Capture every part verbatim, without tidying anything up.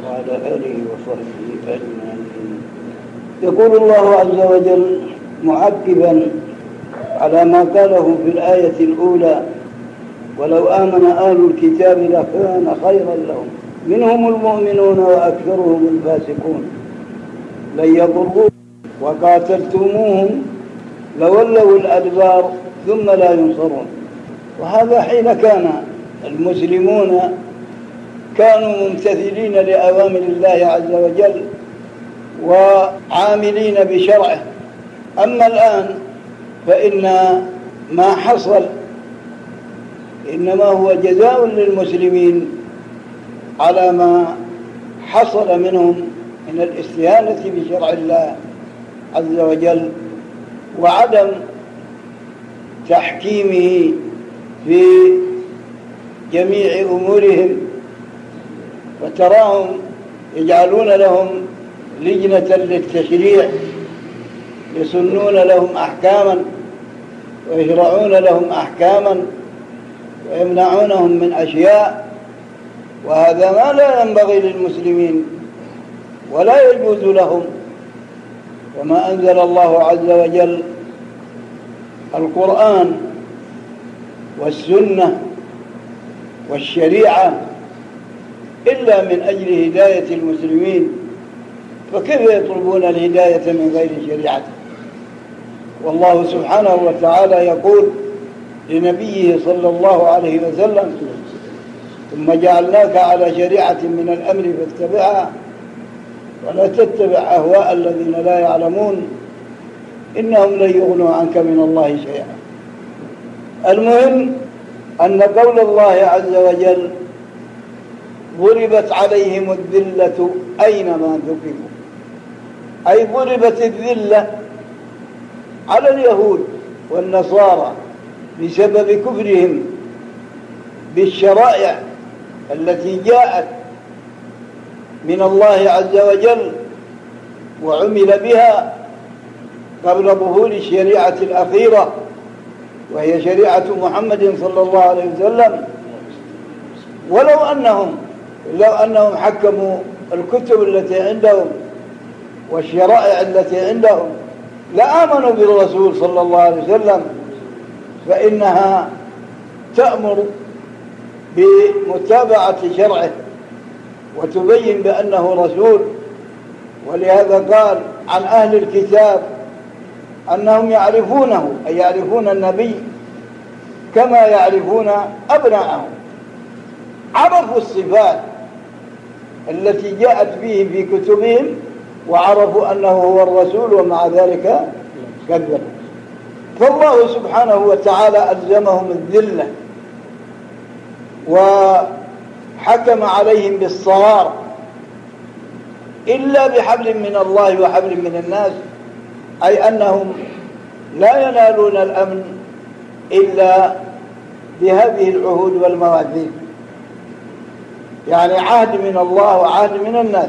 وعلى آله وصحبه أجمعين. يقول الله عز وجل معقبا على ما قاله في الآية الأولى: ولو آمن أهل الكتاب لكان خيرا لهم منهم المؤمنون وأكثرهم الفاسقون لن يضروا وقاتلتموهم لولوا الأدبار ثم لا ينصرون. وهذا حين كان المسلمون كانوا ممتثلين لأوامر الله عز وجل وعاملين بشرعه. أما الآن فإن ما حصل إنما هو جزاء للمسلمين على ما حصل منهم من الاستهانة بشرع الله عز وجل وعدم تحكيمه في جميع أمورهم. وتراهم يجعلون لهم لجنة للتشريع يسنون لهم أحكاما ويشرعون لهم أحكاما ويمنعونهم من أشياء، وهذا ما لا ينبغي للمسلمين ولا يجوز لهم. وما أنزل الله عز وجل القرآن والسنة والشريعة إلا من أجل هداية المسلمين، فكيف يطلبون الهداية من غير شريعته؟ والله سبحانه وتعالى يقول لنبيه صلى الله عليه وسلم: ثم جعلناك على شريعة من الأمر فاتبعها ولا تتبع أهواء الذين لا يعلمون إنهم لن يغنوا عنك من الله شيئا. المهم أن قول الله عز وجل: ضربت عليهم الذلة أينما ثقفوا، أي ضربت الذلة على اليهود والنصارى بسبب كفرهم بالشرائع التي جاءت من الله عز وجل وعمل بها قبل ظهور الشريعة الأخيرة وهي شريعة محمد صلى الله عليه وسلم. ولو أنهم لو أنهم حكموا الكتب التي عندهم والشرائع التي عندهم لآمنوا بالرسول صلى الله عليه وسلم، فإنها تأمر بمتابعة شرعه وتبين بأنه رسول. ولهذا قال عن أهل الكتاب أنهم يعرفونه، أي يعرفون النبي كما يعرفون أبناءهم، عرفوا الصفات التي جاءت فيه في كتبهم وعرفوا أنه هو الرسول، ومع ذلك كذبوا. فالله سبحانه وتعالى ألزمهم الذلة وحكم عليهم بالصغار إلا بحبل من الله وحبل من الناس، أي أنهم لا ينالون الأمن إلا بهذه العهود والمواثيق، يعني عهد من الله وعهد من الناس.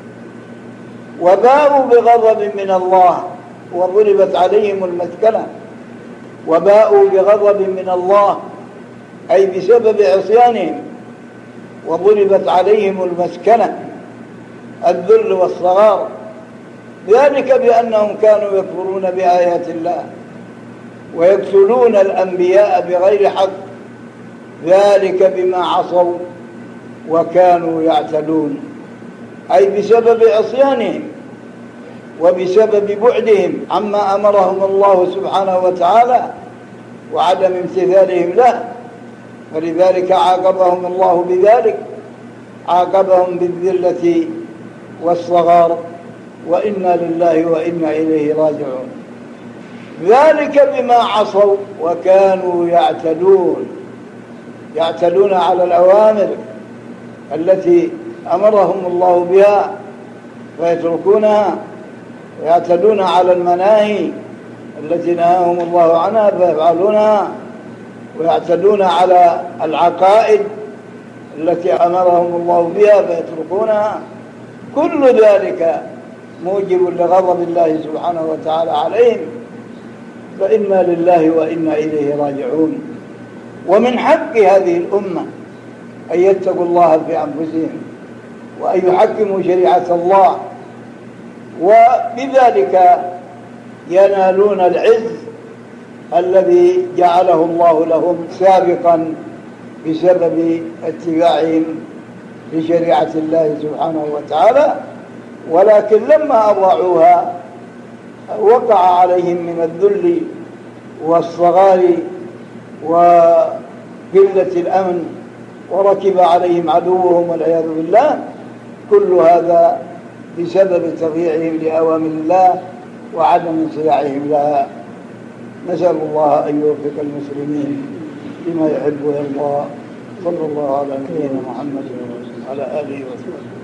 وباءوا بغضب من الله وضربت عليهم المسكنة، وباءوا بغضب من الله أي بسبب عصيانهم، وضربت عليهم المسكنة الذل والصغار، ذلك بأنهم كانوا يكفرون بآيات الله ويقتلون الأنبياء بغير حق، ذلك بما عصوا وكانوا يعتدون، أي بسبب عصيانهم وبسبب بعدهم عما أمرهم الله سبحانه وتعالى وعدم امتثالهم له، فلذلك عاقبهم الله بذلك، عاقبهم بالذلة والصغار، وإنا لله وإنا إليه راجعون. ذلك بما عصوا وكانوا يعتدون، يعتدون على الأوامر التي أمرهم الله بها فيتركونها، ويعتدون على المناهي التي نهاهم الله عنها فيفعلونها، ويعتدون على العقائد التي أمرهم الله بها فيتركونها. كل ذلك موجب لغضب الله سبحانه وتعالى عليهم، فإنا لله وإنا إليه راجعون. ومن حق هذه الأمة أن يتقوا الله في أنفسهم وأن يحكموا شريعة الله، وبذلك ينالون العز الذي جعله الله لهم سابقا بسبب اتباعهم لشريعة الله سبحانه وتعالى. ولكن لما أضاعوها وقع عليهم من الذل والصغار وقلة الأمن، وركب عليهم عدوهم والعياذ بالله. كل هذا بسبب تضييعهم لأوامر الله وعدم انصياعهم لها. نسأل الله أن يوفق المسلمين لما يحب ويرضى. صلى الله على نبينا محمد وعلى آله وصحبه.